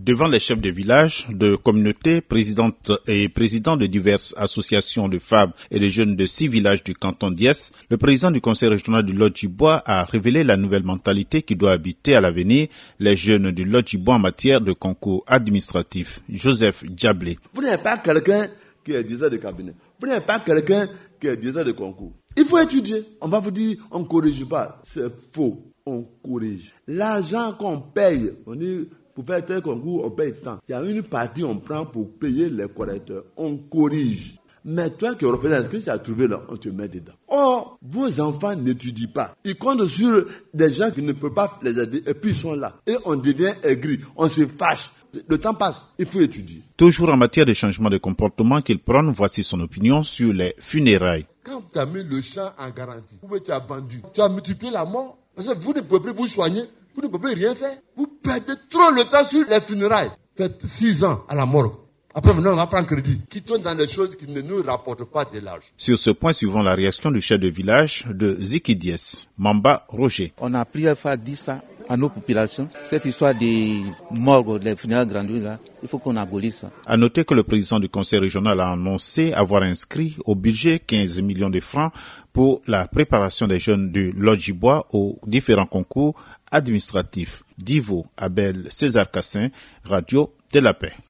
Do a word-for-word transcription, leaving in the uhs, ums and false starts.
Devant les chefs de village, de communautés, présidentes et présidents de diverses associations de femmes et de jeunes de six villages du canton d'Yes, le président du conseil régional du Lot-du-Bois a révélé la nouvelle mentalité qui doit habiter à l'avenir les jeunes du Lot-du-Bois en matière de concours administratif. Joseph Diablé. Vous n'êtes pas quelqu'un qui est directeur de cabinet. Vous n'êtes pas quelqu'un qui est directeur de concours. Il faut étudier. On va vous dire, on ne corrige pas. C'est faux. On corrige. L'argent qu'on paye, on dit, pour faire tel concours, on paye tant. Il y a une partie on prend pour payer les correcteurs. On corrige. Mais toi qui refais l'inscrit, ça a trouvé là, on te met dedans. Or, vos enfants n'étudient pas. Ils comptent sur des gens qui ne peuvent pas les aider et puis ils sont là. Et on devient aigri, on se fâche. Le temps passe, il faut étudier. Toujours en matière de changement de comportement qu'il prône, voici son opinion sur les funérailles. Quand tu as mis le champ en garantie, ou tu as vendu, tu as multiplié la mort, parce que vous ne pouvez plus vous soigner, vous ne pouvez rien faire. Vous perdez trop le temps sur les funérailles. Faites six ans à la mort. Après, maintenant, on va prendre crédit. Quittons dans des choses qui ne nous rapportent pas de l'argent. Sur ce point, suivant la réaction du chef de village de Zikidiès, Mamba Roger. On a plusieurs fois dit ça à nos populations. Cette histoire des morgues, des funérailles grandioses, là, il faut qu'on abolisse ça. À noter que le président du conseil régional a annoncé avoir inscrit au budget quinze millions de francs pour la préparation des jeunes du Lot-du-Bois aux différents concours administratifs. Divo, Abel, César Cassin, Radio de la Paix.